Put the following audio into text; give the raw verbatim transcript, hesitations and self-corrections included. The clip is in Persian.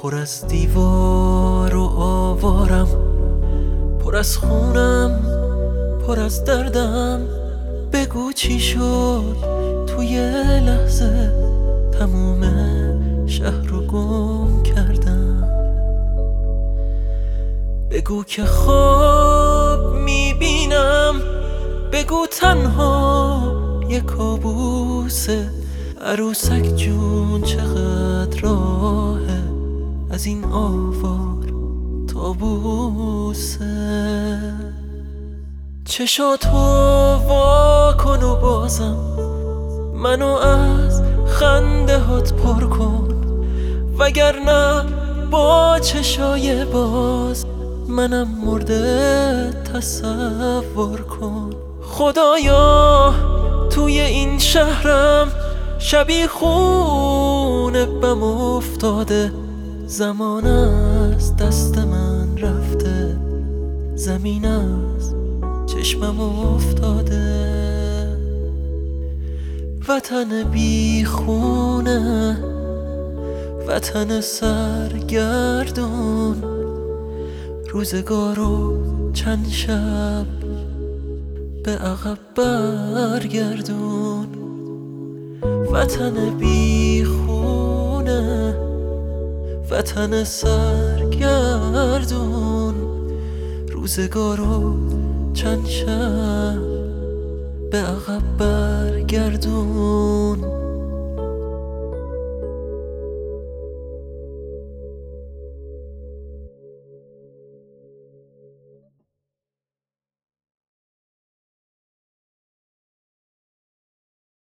پر از دیوار و آوارم، پر از خونم، پر از دردم. بگو چی شد توی لحظه، تموم شهر رو گم کردم. بگو که خواب میبینم، بگو تنها یه کابوسه. عروسک جون چقدر راهه از این آوار تا بوسه. چشاتو وا کن و بازم منو از خنده هات پر کن، وگرنه با چشای باز منم مرده تصور کن. خدایا توی این شهرم شبیه خونه بم افتاده، زمان از دست من رفته، زمین از چشمم افتاده. وطن بی خونه، وطن سرگردون، روزگارو چند شب به عقب برگردون. وطن بی خونه، وطن سرگردون، روزگارو چند شب به عقب برگردون.